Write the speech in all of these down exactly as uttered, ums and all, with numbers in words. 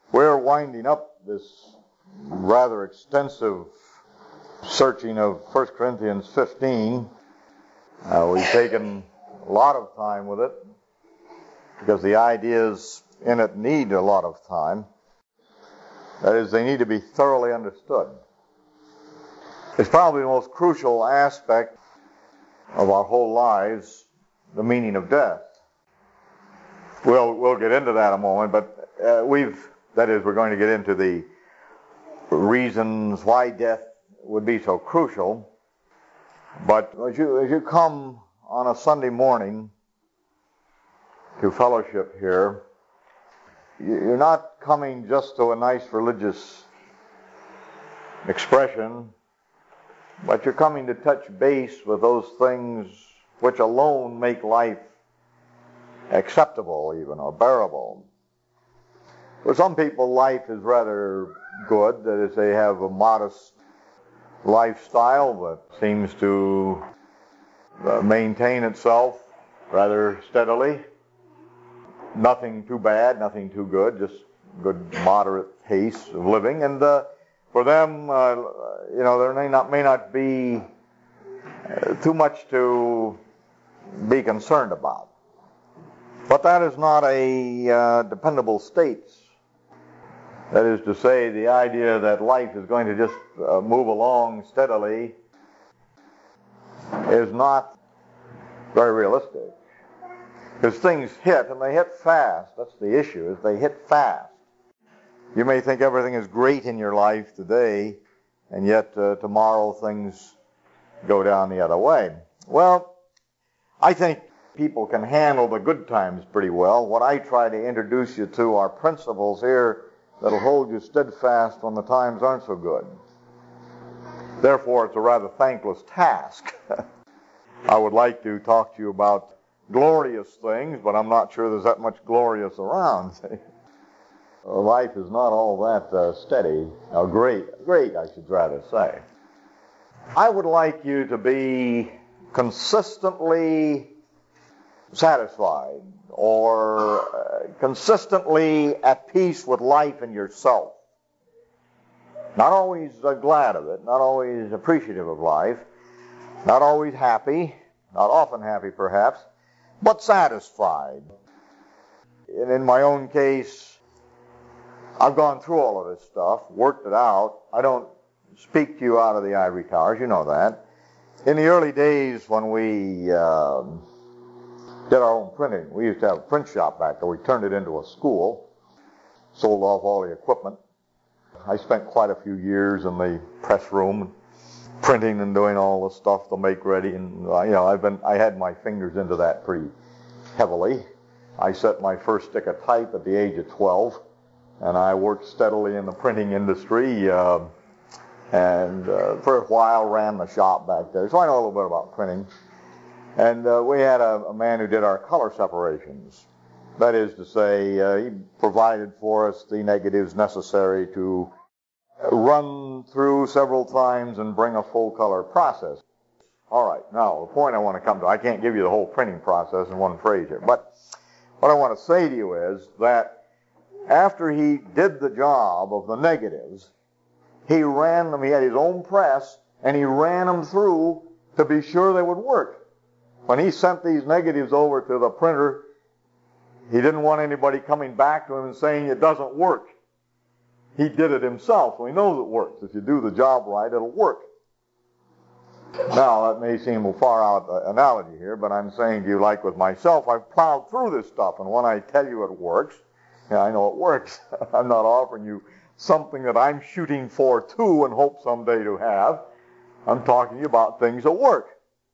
We're winding up this rather extensive searching of First Corinthians fifteen. Uh, we've taken a lot of time with it because the ideas in it need a lot of time. That is, they need to be thoroughly understood. It's probably the most crucial aspect of our whole lives, the meaning of death. We'll we'll get into that in a moment, but uh, we've that is, we're going to get into the reasons why death would be so crucial. But as you as you come on a Sunday morning to fellowship here, you're not coming just to a nice religious expression, but you're coming to touch base with those things which alone make life acceptable even, or bearable. For some people, life is rather good. That is, they have a modest lifestyle that seems to uh, maintain itself rather steadily. Nothing too bad, nothing too good, just good moderate pace of living. And uh, for them, uh, you know, there may not may not be uh, too much to be concerned about. But that is not a uh, dependable state. That is to say, the idea that life is going to just uh, move along steadily is not very realistic. Because things hit, and they hit fast. That's the issue, is they hit fast. You may think everything is great in your life today, and yet uh, tomorrow things go down the other way. Well, I think people can handle the good times pretty well. What I try to introduce you to are principles here that'll hold you steadfast when the times aren't so good. Therefore, it's a rather thankless task. I would like to talk to you about glorious things, but I'm not sure there's that much glorious around. Life is not all that uh, steady, or great, great, I should rather say. I would like you to be consistently satisfied or uh, consistently at peace with life and yourself. Not always uh, glad of it, not always appreciative of life, not always happy, not often happy perhaps, but satisfied. And in my own case, I've gone through all of this stuff, worked it out. I don't speak to you out of the ivory towers, you know that. In the early days when we uh, did our own printing, we used to have a print shop back there. We turned it into a school, sold off all the equipment. I spent quite a few years in the press room, printing and doing all the stuff to make ready, and uh, you know, I've been I had my fingers into that pretty heavily. I set my first stick of type at the age of twelve, and I worked steadily in the printing industry, uh, and uh, for a while ran the shop back there. So I know a little bit about printing. And uh, we had a, a man who did our color separations. That is to say, uh, he provided for us the negatives necessary to run through several times and bring a full color process. All right, now the point I want to come to, I can't give you the whole printing process in one phrase here, but what I want to say to you is that after he did the job of the negatives, he ran them, he had his own press, and he ran them through to be sure they would work. When he sent these negatives over to the printer, he didn't want anybody coming back to him and saying it doesn't work. He did it himself, so he knows it works. If you do the job right, it'll work. Now, that may seem a far out analogy here, but I'm saying to you, like with myself, I've plowed through this stuff, and when I tell you it works, yeah, I know it works. I'm not offering you something that I'm shooting for too and hope someday to have. I'm talking to you about things that work.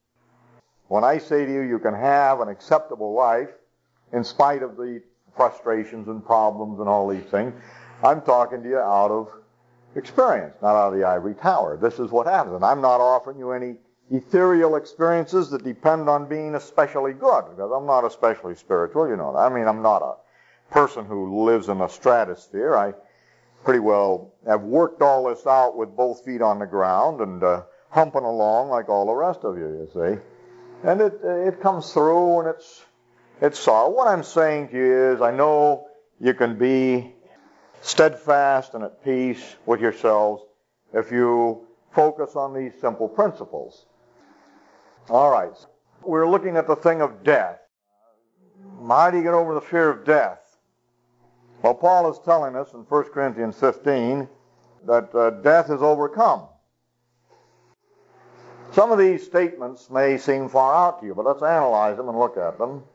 When I say to you, you can have an acceptable life in spite of the frustrations and problems and all these things, I'm talking to you out of experience, not out of the ivory tower. This is what happens. And I'm not offering you any ethereal experiences that depend on being especially good, because I'm not especially spiritual, you know that. I mean, I'm not a person who lives in a stratosphere. I pretty well have worked all this out with both feet on the ground and uh, humping along like all the rest of you, you see. And it it comes through, and it's it's sorrow. What I'm saying to you is, I know you can be steadfast and at peace with yourselves if you focus on these simple principles. All right. We're looking at the thing of death. How do you get over the fear of death? Well, Paul is telling us in First Corinthians fifteen that uh, death is overcome. Some of these statements may seem far out to you, but let's analyze them and look at them.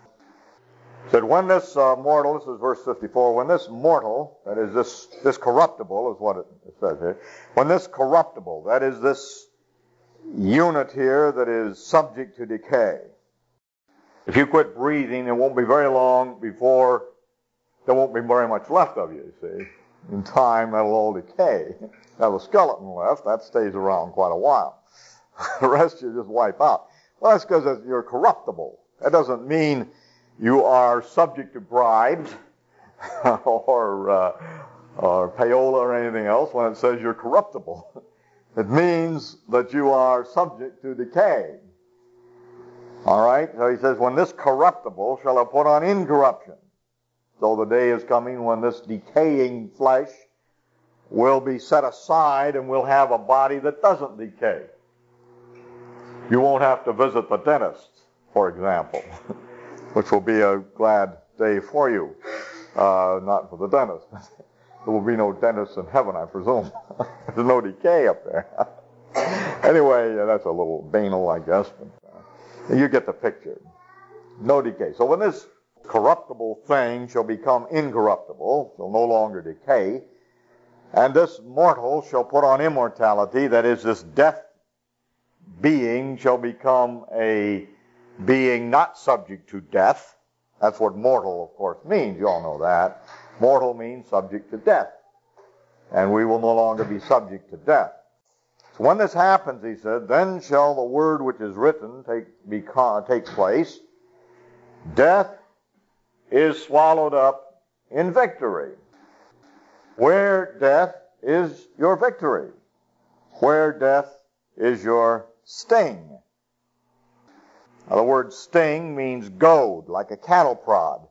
It said, when this uh, mortal, this is verse fifty-four, when this mortal, that is this, this corruptible is what it, it says here, when this corruptible, that is this unit here that is subject to decay. If you quit breathing, it won't be very long before there won't be very much left of you, you see. In time, that'll all decay. Now, the skeleton left, that stays around quite a while. The rest you just wipe out. Well, that's because you're corruptible. That doesn't mean you are subject to bribes or, uh, or payola or anything else when it says you're corruptible. It means that you are subject to decay. All right? So he says, when this corruptible shall have put on incorruption. So the day is coming when this decaying flesh will be set aside and we'll have a body that doesn't decay. You won't have to visit the dentist, for example, which will be a glad day for you. Uh, not for the dentist. There will be no dentist in heaven, I presume. There's no decay up there. Anyway, yeah, that's a little banal, I guess. But, uh, you get the picture. No decay. So when this corruptible thing shall become incorruptible, shall no longer decay, and this mortal shall put on immortality, that is, this death being shall become a being not subject to death. That's what mortal, of course, means. You all know that. Mortal means subject to death. And we will no longer be subject to death. So when this happens, he said, then shall the word which is written take, be, take place. Death is swallowed up in victory. Where death is your victory. Where death is your sting. Now, the word sting means goad, like a cattle prod.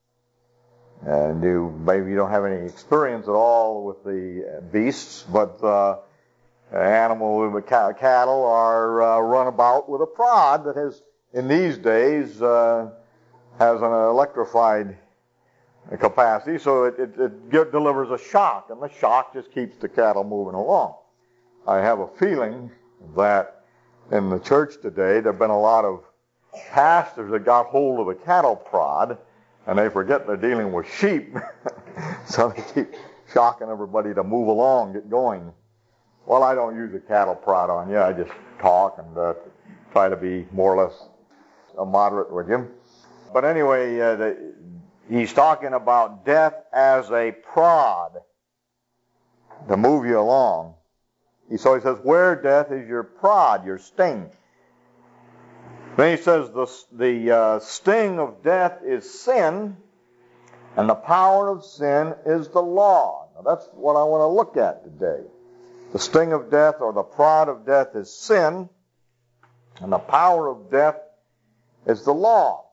And you, maybe you don't have any experience at all with the beasts, but uh, animal with cattle are uh, run about with a prod that has, in these days, uh, has an electrified capacity, so it, it, it get, delivers a shock, and the shock just keeps the cattle moving along. I have a feeling that in the church today, there have been a lot of pastors that got hold of the cattle prod, and they forget they're dealing with sheep, so they keep shocking everybody to move along, get going. Well, I don't use a cattle prod on you. I just talk and uh, try to be more or less uh, moderate with you. But anyway, uh, the, he's talking about death as a prod to move you along. So he says, where death is your prod, your sting. Then he says the, the uh, sting of death is sin, and the power of sin is the law. Now that's what I want to look at today. The sting of death or the prod of death is sin, and the power of death is the law.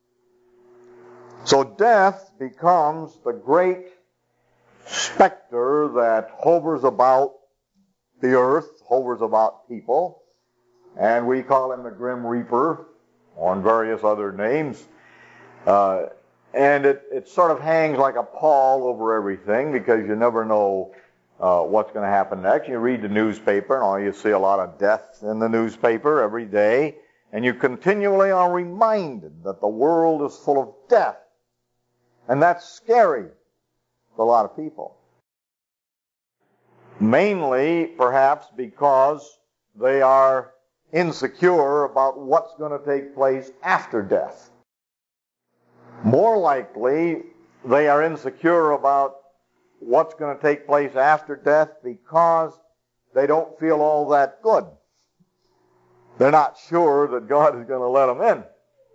So death becomes the great specter that hovers about the earth, hovers about people. And we call him the Grim Reaper, on various other names. Uh, and it, it sort of hangs like a pall over everything because you never know uh, what's going to happen next. You read the newspaper and all you see a lot of death in the newspaper every day. And you continually are reminded that the world is full of death. And that's scary for a lot of people. Mainly, perhaps, because they are insecure about what's going to take place after death. More likely, they are insecure about what's going to take place after death because they don't feel all that good. They're not sure that God is going to let them in.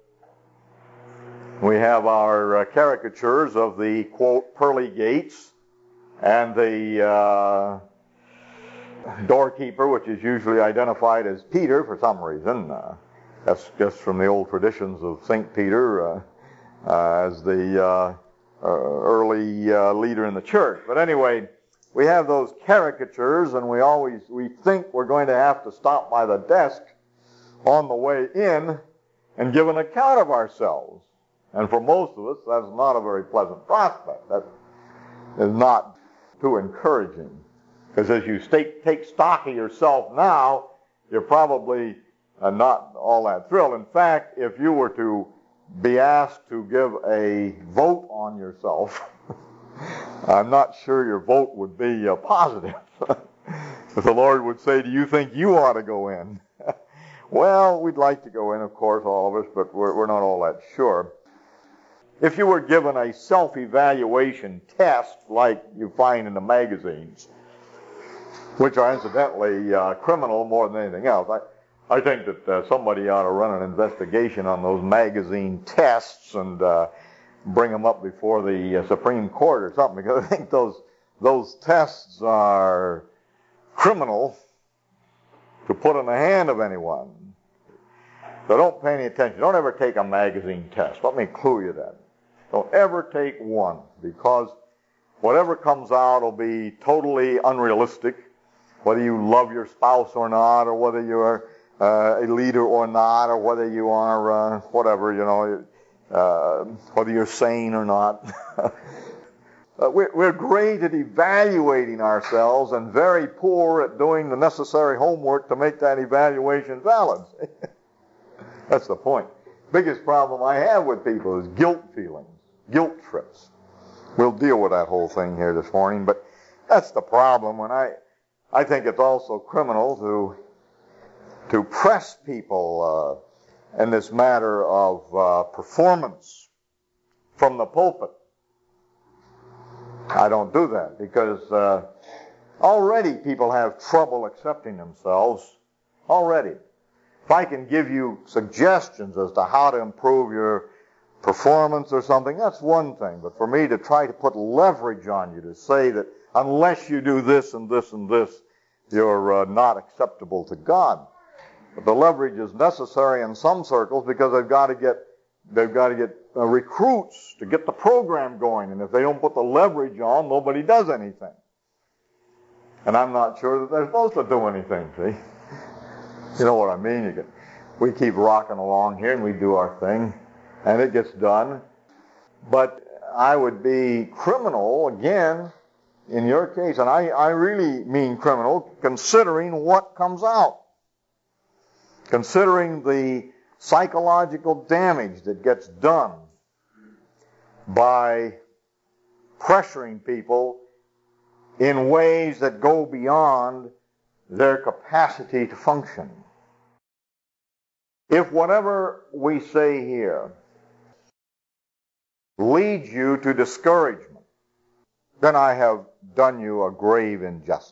We have our uh, caricatures of the, quote, pearly gates and the uh, doorkeeper, which is usually identified as Peter for some reason. Uh, that's just from the old traditions of Saint Peter uh, uh, as the uh, early uh, leader in the church. But anyway, we have those caricatures, and we always we think we're going to have to stop by the desk on the way in and give an account of ourselves. And for most of us, that's not a very pleasant prospect. That is not too encouraging. Because as you take, take stock of yourself now, you're probably uh, not all that thrilled. In fact, if you were to be asked to give a vote on yourself, I'm not sure your vote would be uh, positive. If the Lord would say, do you think you ought to go in? Well, we'd like to go in, of course, all of us, but we're, we're not all that sure. If you were given a self-evaluation test like you find in the magazines, which are incidentally uh, criminal more than anything else, I, I think that uh, somebody ought to run an investigation on those magazine tests and uh, bring them up before the uh, Supreme Court or something, because I think those those tests are criminal to put in the hand of anyone. So don't pay any attention. Don't ever take a magazine test. Let me clue you that. Don't ever take one, because whatever comes out will be totally unrealistic, whether you love your spouse or not, or whether you're uh, a leader or not, or whether you are uh, whatever, you know, uh, whether you're sane or not. Uh, we're, we're great at evaluating ourselves and very poor at doing the necessary homework to make that evaluation valid. That's the point. Biggest problem I have with people is guilt feelings, guilt trips. We'll deal with that whole thing here this morning, but that's the problem. When I, I think it's also criminal to, to press people uh, in this matter of uh, performance from the pulpit. I don't do that because uh, already people have trouble accepting themselves. Already. If I can give you suggestions as to how to improve your performance or something, that's one thing. But for me to try to put leverage on you to say that unless you do this and this and this, you're uh, not acceptable to God. But the leverage is necessary in some circles because they've got to get they've got to get uh, recruits to get the program going. And if they don't put the leverage on, nobody does anything. And I'm not sure that they're supposed to do anything, see? You know what I mean? You can, we keep rocking along here and we do our thing and it gets done. But I would be criminal, again, in your case, and I, I really mean criminal, considering what comes out. Considering the psychological damage that gets done by pressuring people in ways that go beyond their capacity to function. If whatever we say here leads you to discouragement, then I have done you a grave injustice.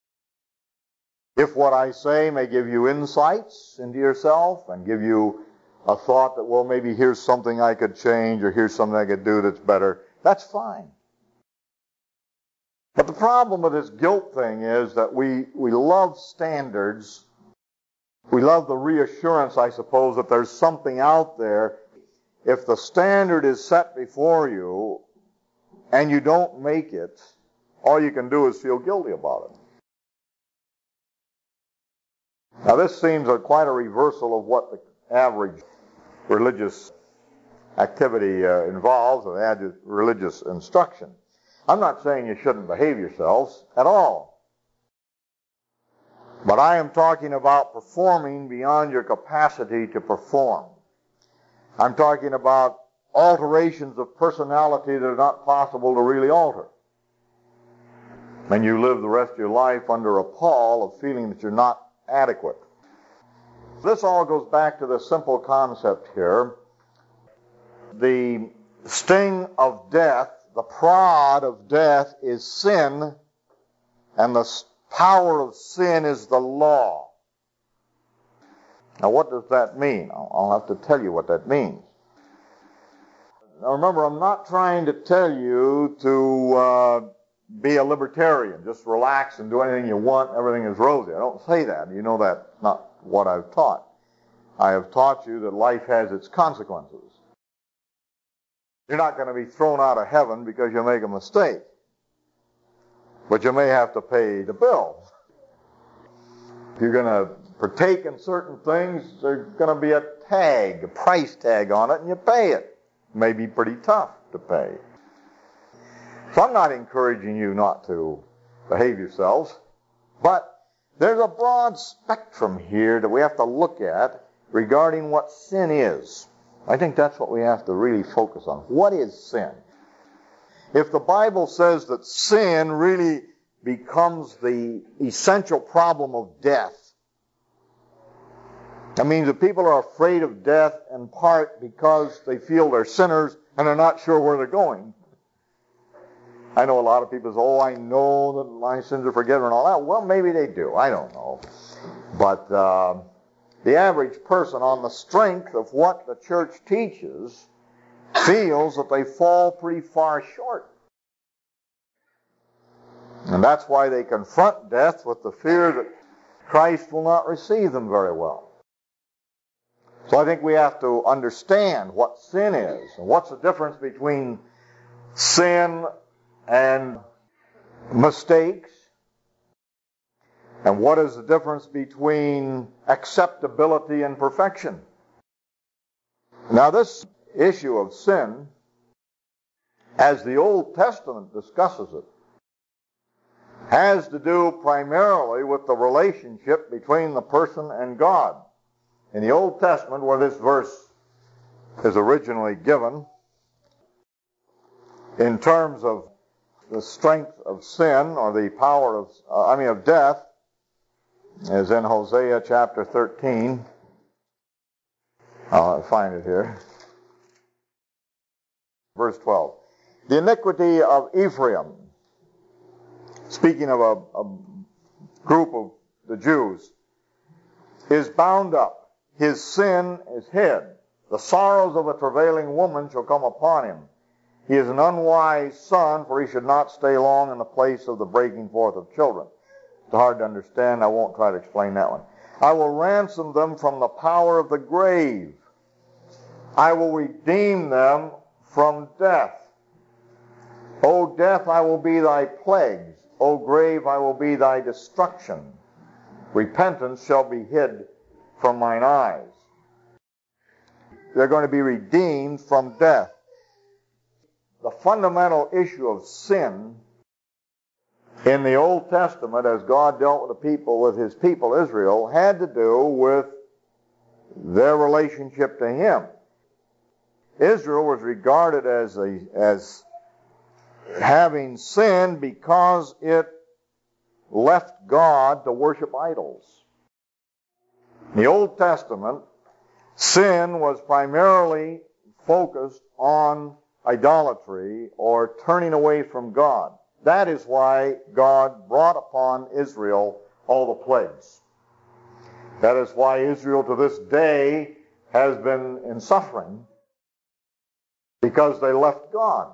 If what I say may give you insights into yourself and give you a thought that, well, maybe here's something I could change or here's something I could do that's better, that's fine. But the problem with this guilt thing is that we, we love standards. We love the reassurance, I suppose, that there's something out there. If the standard is set before you and you don't make it, all you can do is feel guilty about it. Now, this seems a, quite a reversal of what the average religious activity uh, involves, or average religious instruction. I'm not saying you shouldn't behave yourselves at all. But I am talking about performing beyond your capacity to perform. I'm talking about alterations of personality that are not possible to really alter. And you live the rest of your life under a pall of feeling that you're not adequate. This all goes back to the simple concept here. The sting of death, the prod of death is sin, and the power of sin is the law. Now, what does that mean? I'll have to tell you what that means. Now, remember, I'm not trying to tell you to uh, be a libertarian. Just relax and do anything you want. Everything is rosy. I don't say that. You know that's not what I've taught. I have taught you that life has its consequences. You're not going to be thrown out of heaven because you make a mistake. But you may have to pay the bill. If you're going to partake in certain things, there's going to be a tag, a price tag on it, and you pay it. It may be pretty tough to pay. So I'm not encouraging you not to behave yourselves, but there's a broad spectrum here that we have to look at regarding what sin is. I think that's what we have to really focus on. What is sin? If the Bible says that sin really becomes the essential problem of death, that means that people are afraid of death in part because they feel they're sinners and they're not sure where they're going. I know a lot of people say, oh, I know that my sins are forgiven and all that. Well, maybe they do. I don't know. But uh, the average person, on the strength of what the church teaches, feels that they fall pretty far short. And that's why they confront death with the fear that Christ will not receive them very well. So I think we have to understand what sin is, and what's the difference between sin and mistakes, and what is the difference between acceptability and perfection. Now this issue of sin, as the Old Testament discusses it, has to do primarily with the relationship between the person and God. In the Old Testament, where this verse is originally given, in terms of the strength of sin, or the power of, uh, I mean of death, is in Hosea chapter thirteen. I'll find it here. Verse twelve. The iniquity of Ephraim, speaking of a, a group of the Jews, is bound up. His sin is hid. The sorrows of a travailing woman shall come upon him. He is an unwise son, for he should not stay long in the place of the breaking forth of children. It's hard to understand. I won't try to explain that one. I will ransom them from the power of the grave. I will redeem them from death. O death, I will be thy plagues. O grave, I will be thy destruction. Repentance shall be hid from mine eyes. They're going to be redeemed from death. The fundamental issue of sin in the Old Testament, as God dealt with the people, with his people Israel, had to do with their relationship to him. Israel was regarded as a, as having sinned because it left God to worship idols. In the Old Testament, sin was primarily focused on idolatry or turning away from God. That is why God brought upon Israel all the plagues. That is why Israel to this day has been in suffering, because they left God.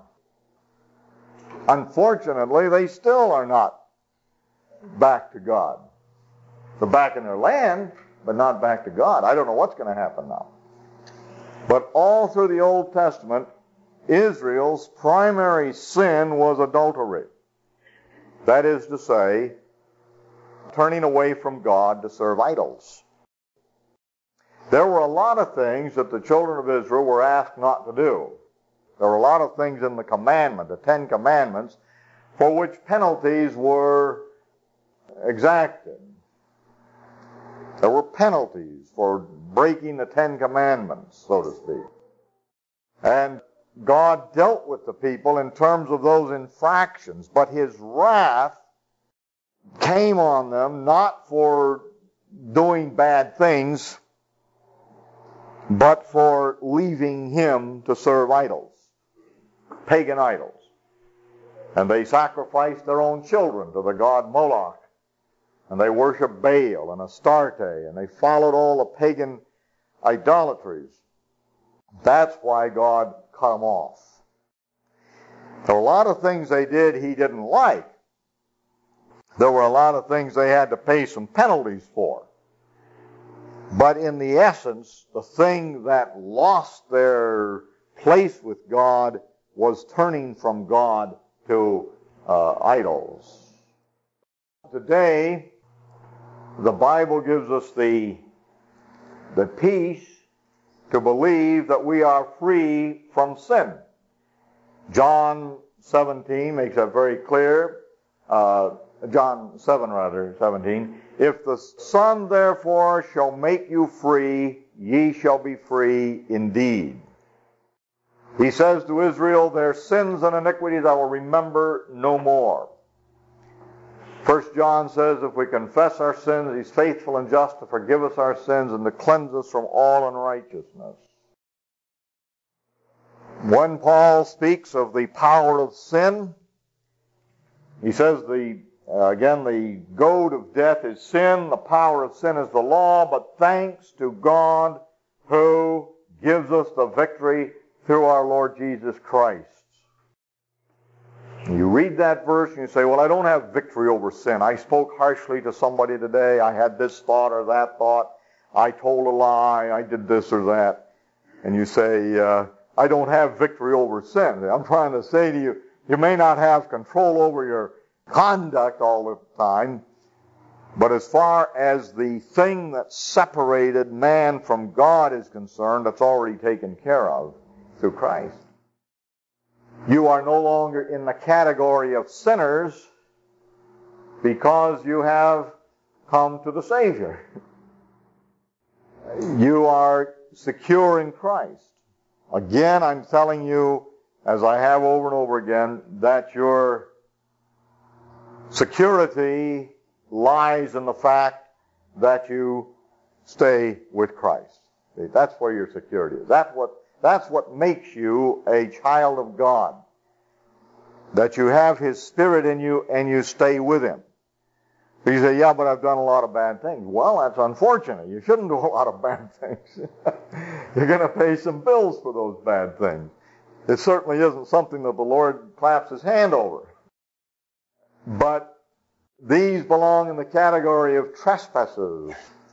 Unfortunately, they still are not back to God. They're back in their land, but not back to God. I don't know what's going to happen now. But all through the Old Testament, Israel's primary sin was adultery. That is to say, turning away from God to serve idols. There were a lot of things that the children of Israel were asked not to do. There were a lot of things in the commandment, the Ten Commandments, for which penalties were exacted. There were penalties for breaking the Ten Commandments, so to speak. And God dealt with the people in terms of those infractions, but his wrath came on them not for doing bad things, but for leaving him to serve idols, pagan idols. And they sacrificed their own children to the god Moloch. And they worshiped Baal and Astarte, and they followed all the pagan idolatries. That's why God cut them off. There were a lot of things they did he didn't like. There were a lot of things they had to pay some penalties for. But in the essence, the thing that lost their place with God was turning from God to uh, idols. Today, the Bible gives us the, the peace to believe that we are free from sin. John seventeen makes that very clear. Uh, John seven, rather, seventeen. If the Son therefore shall make you free, ye shall be free indeed. He says to Israel, their sins and iniquities I will remember no more. First John says, if we confess our sins, He's faithful and just to forgive us our sins and to cleanse us from all unrighteousness. When Paul speaks of the power of sin, he says, the uh, again, the goad of death is sin, the power of sin is the law, but thanks to God who gives us the victory through our Lord Jesus Christ. You read that verse and you say, well, I don't have victory over sin. I spoke harshly to somebody today. I had this thought or that thought. I told a lie. I did this or that. And you say, uh, I don't have victory over sin. I'm trying to say to you, you may not have control over your conduct all the time, but as far as the thing that separated man from God is concerned, that's already taken care of through Christ. You are no longer in the category of sinners because you have come to the Savior. You are secure in Christ. Again, I'm telling you, as I have over and over again, that your security lies in the fact that you stay with Christ. That's where your security is. That's what, that's what makes you a child of God. That you have His Spirit in you and you stay with Him. You say, yeah, but I've done a lot of bad things. Well, that's unfortunate. You shouldn't do a lot of bad things. You're going to pay some bills for those bad things. It certainly isn't something that the Lord claps His hand over. But these belong in the category of trespasses.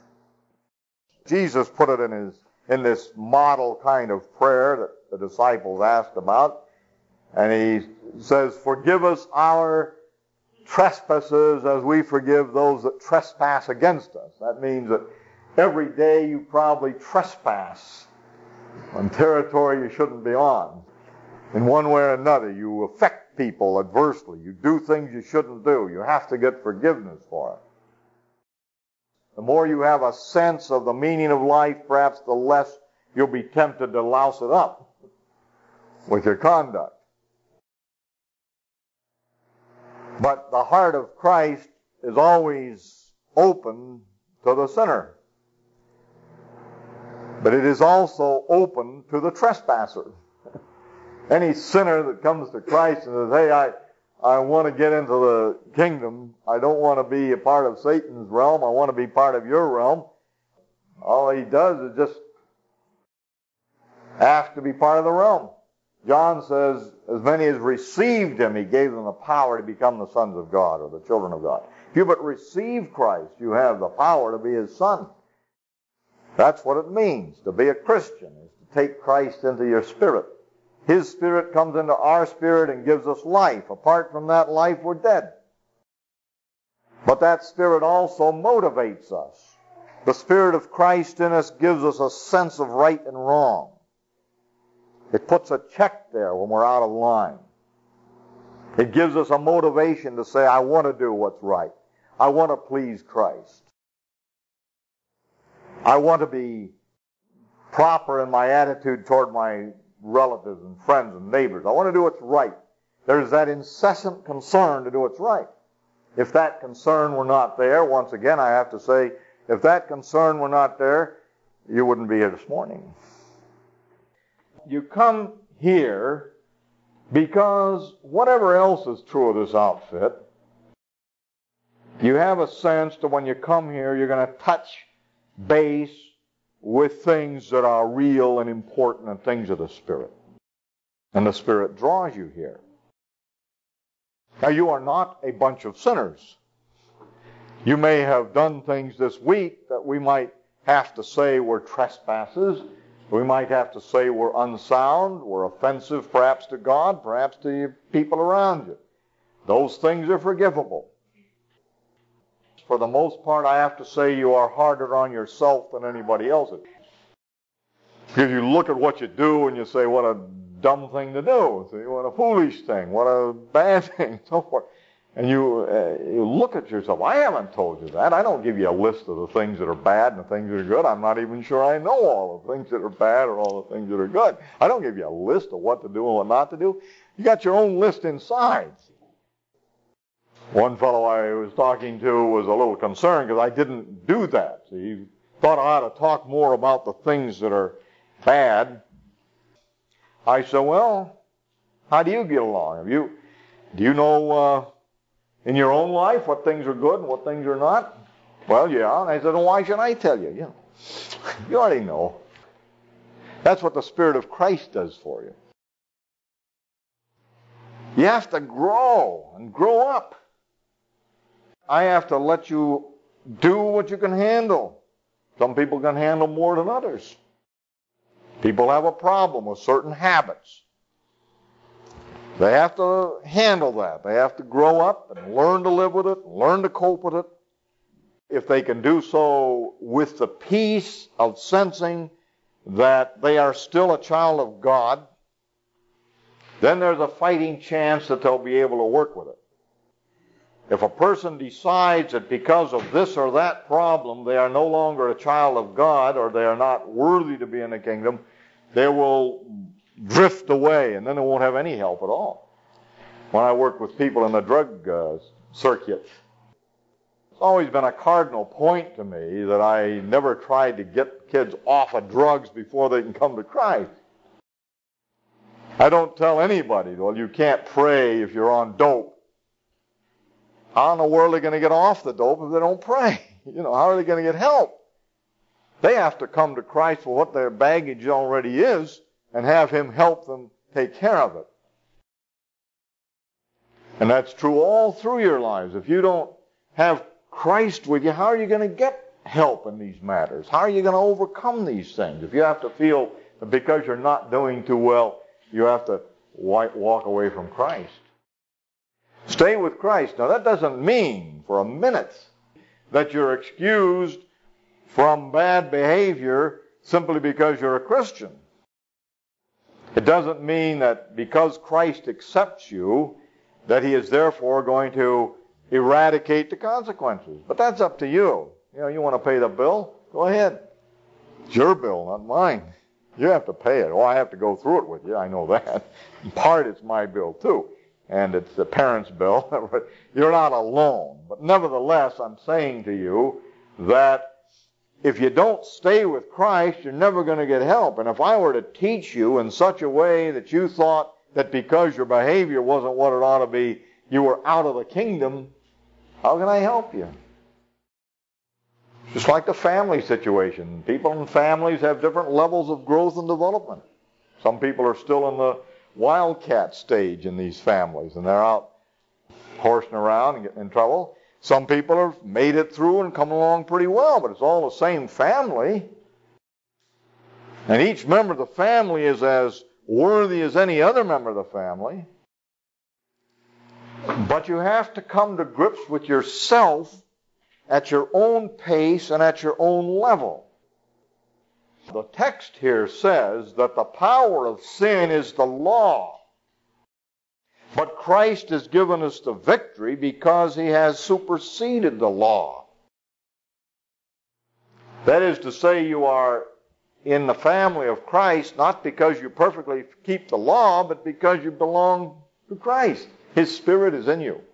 Jesus put it in his in this model kind of prayer that the disciples asked about. And He says, forgive us our trespasses as we forgive those that trespass against us. That means that every day you probably trespass on territory you shouldn't be on. In one way or another, you affect people adversely. You do things you shouldn't do. You have to get forgiveness for it. The more you have a sense of the meaning of life, perhaps the less you'll be tempted to louse it up with your conduct. But the heart of Christ is always open to the sinner. But it is also open to the trespasser. Any sinner that comes to Christ and says, hey, I, I want to get into the kingdom. I don't want to be a part of Satan's realm. I want to be part of your realm. All he does is just ask to be part of the realm. John says, as many as received Him, He gave them the power to become the sons of God, or the children of God. If you but receive Christ, you have the power to be His son. That's what it means to be a Christian, is to take Christ into your spirit. His Spirit comes into our spirit and gives us life. Apart from that life, we're dead. But that Spirit also motivates us. The Spirit of Christ in us gives us a sense of right and wrong. It puts a check there when we're out of line. It gives us a motivation to say, I want to do what's right. I want to please Christ. I want to be proper in my attitude toward my relatives and friends and neighbors. I want to do what's right. There's that incessant concern to do what's right. If that concern were not there, once again I have to say, if that concern were not there, you wouldn't be here this morning. You come here because whatever else is true of this outfit, you have a sense that when you come here, you're going to touch base with things that are real and important and things of the Spirit. And the Spirit draws you here. Now, you are not a bunch of sinners. You may have done things this week that we might have to say were trespasses, We might have to say we're unsound, we're offensive perhaps to God, perhaps to the people around you. Those things are forgivable. For the most part, I have to say you are harder on yourself than anybody else is. Because you look at what you do and you say, what a dumb thing to do. See, what a foolish thing. What a bad thing. So forth. And you, uh, you look at yourself. I haven't told you that. I don't give you a list of the things that are bad and the things that are good. I'm not even sure I know all the things that are bad or all the things that are good. I don't give you a list of what to do and what not to do. You got your own list inside. One fellow I was talking to was a little concerned because I didn't do that. He thought I ought to talk more about the things that are bad. I said, well, how do you get along? Have you, do you know uh, in your own life what things are good and what things are not? Well, yeah. And I said, well, why should I tell you? You know, you already know. That's what the Spirit of Christ does for you. You have to grow and grow up. I have to let you do what you can handle. Some people can handle more than others. People have a problem with certain habits. They have to handle that. They have to grow up and learn to live with it, learn to cope with it. If they can do so with the peace of sensing that they are still a child of God, then there's a fighting chance that they'll be able to work with it. If a person decides that because of this or that problem they are no longer a child of God or they are not worthy to be in the kingdom, they will drift away and then they won't have any help at all. When I work with people in the drug uh, circuit, it's always been a cardinal point to me that I never tried to get kids off of drugs before they can come to Christ. I don't tell anybody, well, you can't pray if you're on dope. How in the world are they going to get off the dope if they don't pray? You know, how are they going to get help? They have to come to Christ for what their baggage already is and have Him help them take care of it. And that's true all through your lives. If you don't have Christ with you, how are you going to get help in these matters? How are you going to overcome these things? If you have to feel that because you're not doing too well, you have to walk away from Christ. Stay with Christ. Now that doesn't mean for a minute that you're excused from bad behavior simply because you're a Christian. It doesn't mean that because Christ accepts you that He is therefore going to eradicate the consequences. But that's up to you. You know, you want to pay the bill? Go ahead. It's your bill, not mine. You have to pay it. Well, I have to go through it with you. I know that. In part, it's my bill too. And it's the parents' bill. You're not alone. But nevertheless, I'm saying to you that if you don't stay with Christ, you're never going to get help. And if I were to teach you in such a way that you thought that because your behavior wasn't what it ought to be, you were out of the kingdom, how can I help you? Just like the family situation. People in families have different levels of growth and development. Some people are still in the wildcat stage in these families, and they're out horsing around and getting in trouble. Some people have made it through and come along pretty well, but it's all the same family. And each member of the family is as worthy as any other member of the family. But you have to come to grips with yourself at your own pace and at your own level. The text here says that the power of sin is the law. But Christ has given us the victory because He has superseded the law. That is to say, you are in the family of Christ not because you perfectly keep the law, but because you belong to Christ. His Spirit is in you.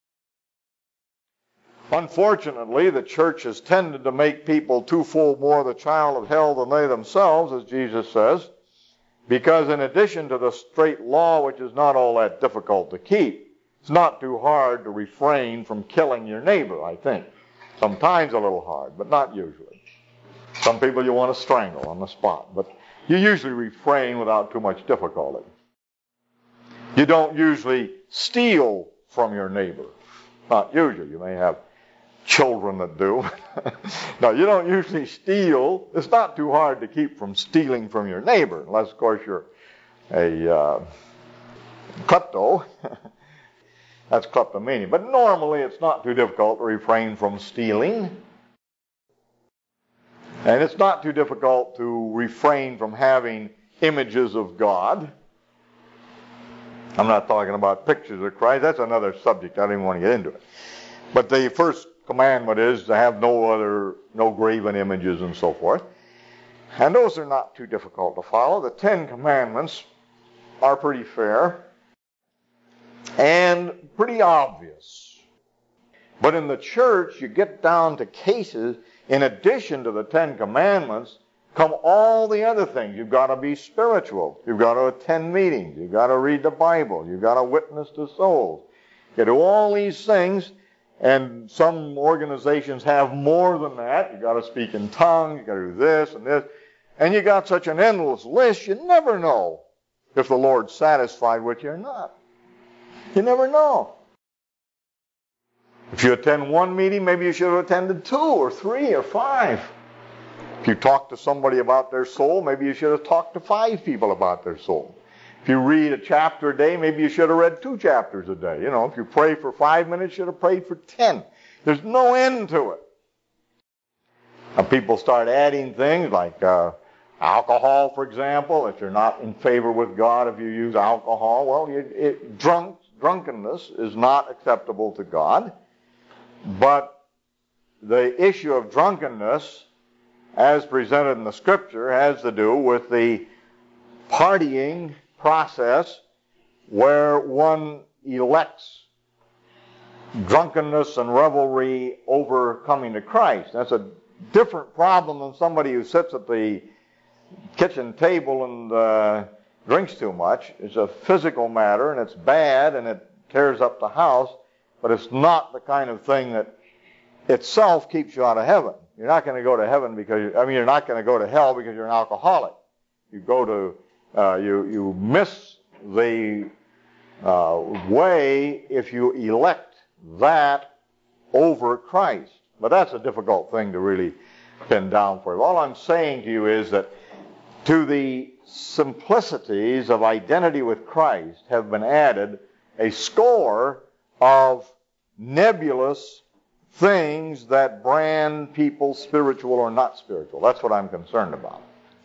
Unfortunately, the church has tended to make people twofold more the child of hell than they themselves, as Jesus says, because in addition to the straight law, which is not all that difficult to keep, it's not too hard to refrain from killing your neighbor, I think. Sometimes a little hard, but not usually. Some people you want to strangle on the spot, but you usually refrain without too much difficulty. You don't usually steal from your neighbor. Not usually. You may have children that do. Now, you don't usually steal. It's not too hard to keep from stealing from your neighbor, unless, of course, you're a uh, klepto. That's kleptomania. But normally, it's not too difficult to refrain from stealing. And it's not too difficult to refrain from having images of God. I'm not talking about pictures of Christ. That's another subject. I don't even want to get into it. But the first commandment is to have no other, no graven images and so forth. And those are not too difficult to follow. The Ten Commandments are pretty fair and pretty obvious. But in the church, you get down to cases, in addition to the Ten Commandments, come all the other things. You've got to be spiritual. You've got to attend meetings. You've got to read the Bible. You've got to witness to souls. You do all these things, and some organizations have more than that. You've got to speak in tongues. You've got to do this and this. And you got such an endless list, you never know if the Lord's satisfied with you or not. You never know. If you attend one meeting, maybe you should have attended two or three or five. If you talk to somebody about their soul, maybe you should have talked to five people about their soul. If you read a chapter a day, maybe you should have read two chapters a day. You know, if you pray for five minutes, you should have prayed for ten. There's no end to it. And people start adding things like uh, alcohol, for example. If you're not in favor with God if you use alcohol, well, it, it, drunk, drunkenness is not acceptable to God. But the issue of drunkenness, as presented in the Scripture, has to do with the partying process where one elects drunkenness and revelry over coming to Christ. That's a different problem than somebody who sits at the kitchen table and uh, drinks too much. It's a physical matter, and it's bad, and it tears up the house, but it's not the kind of thing that itself keeps you out of heaven. You're not going to go to heaven because, you, I mean, you're not going to go to hell because you're an alcoholic. You go to, uh, you, you miss the uh, way if you elect that over Christ. But that's a difficult thing to really pin down for you. All I'm saying to you is that to the simplicities of identity with Christ have been added a score of nebulous things that brand people spiritual or not spiritual. That's what I'm concerned about.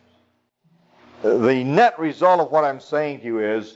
The net result of what I'm saying to you is,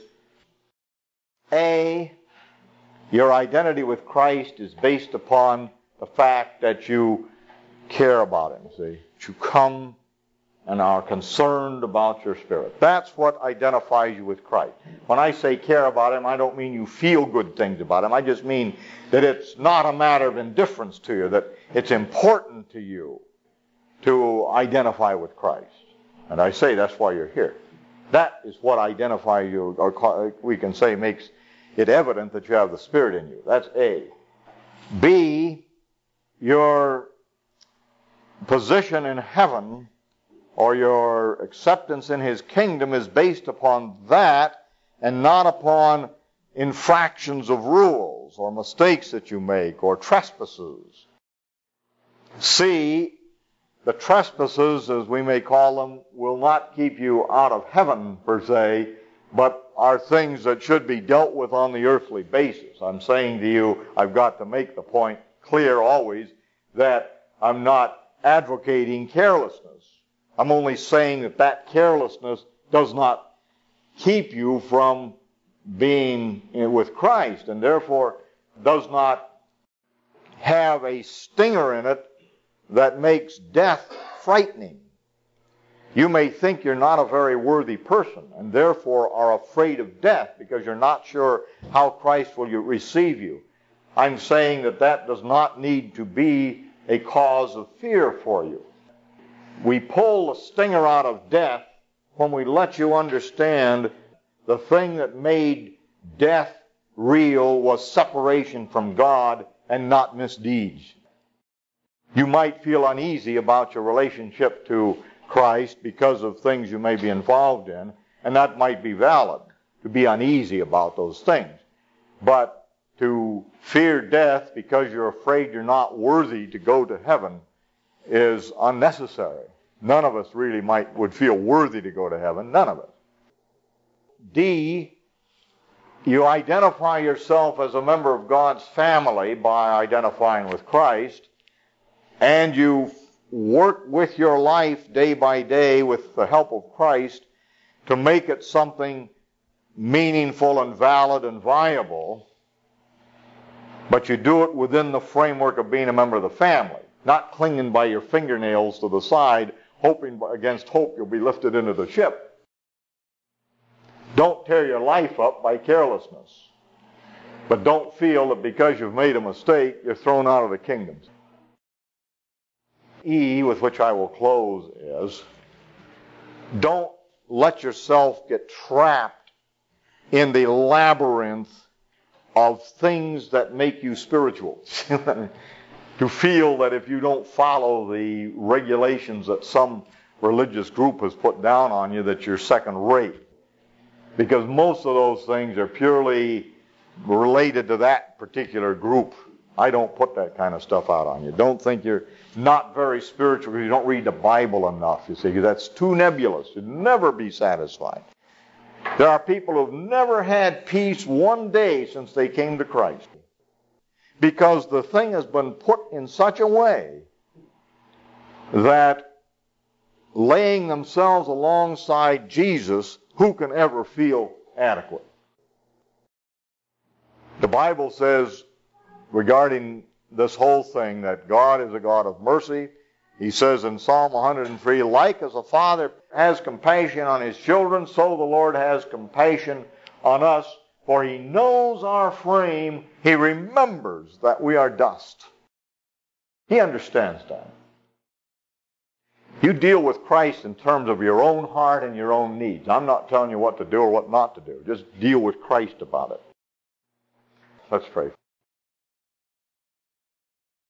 A, your identity with Christ is based upon the fact that you care about Him, see? That you come and are concerned about your spirit. That's what identifies you with Christ. When I say care about Him, I don't mean you feel good things about Him. I just mean that it's not a matter of indifference to you, that it's important to you to identify with Christ. And I say that's why you're here. That is what identifies you, or we can say makes it evident that you have the Spirit in you. That's A. B, your position in heaven or your acceptance in His kingdom is based upon that and not upon infractions of rules or mistakes that you make or trespasses. C, the trespasses, as we may call them, will not keep you out of heaven per se, but are things that should be dealt with on the earthly basis. I'm saying to you, I've got to make the point clear always that I'm not advocating carelessness. I'm only saying that that carelessness does not keep you from being with Christ, and therefore does not have a stinger in it that makes death frightening. You may think you're not a very worthy person and therefore are afraid of death because you're not sure how Christ will receive you. I'm saying that that does not need to be a cause of fear for you. We pull the stinger out of death when we let you understand the thing that made death real was separation from God and not misdeeds. You might feel uneasy about your relationship to Christ because of things you may be involved in, and that might be valid, to be uneasy about those things. But to fear death because you're afraid you're not worthy to go to heaven is unnecessary. None of us really might would feel worthy to go to heaven. None of us. D, you identify yourself as a member of God's family by identifying with Christ, and you work with your life day by day with the help of Christ to make it something meaningful and valid and viable, but you do it within the framework of being a member of the family, not clinging by your fingernails to the side, hoping against hope you'll be lifted into the ship. Don't tear your life up by carelessness, but don't feel that because you've made a mistake, you're thrown out of the kingdom. E, with which I will close, is don't let yourself get trapped in the labyrinth of things that make you spiritual. To feel that if you don't follow the regulations that some religious group has put down on you, that you're second rate. Because most of those things are purely related to that particular group. I don't put that kind of stuff out on you. Don't think you're not very spiritual because you don't read the Bible enough. You see, that's too nebulous. You'll never be satisfied. There are people who've never had peace one day since they came to Christ, because the thing has been put in such a way that laying themselves alongside Jesus, who can ever feel adequate? The Bible says regarding this whole thing that God is a God of mercy. He says in Psalm one hundred three, like as a father has compassion on his children, so the Lord has compassion on us, for he knows our frame. He remembers that we are dust. He understands that. You deal with Christ in terms of your own heart and your own needs. I'm not telling you what to do or what not to do. Just deal with Christ about it. Let's pray.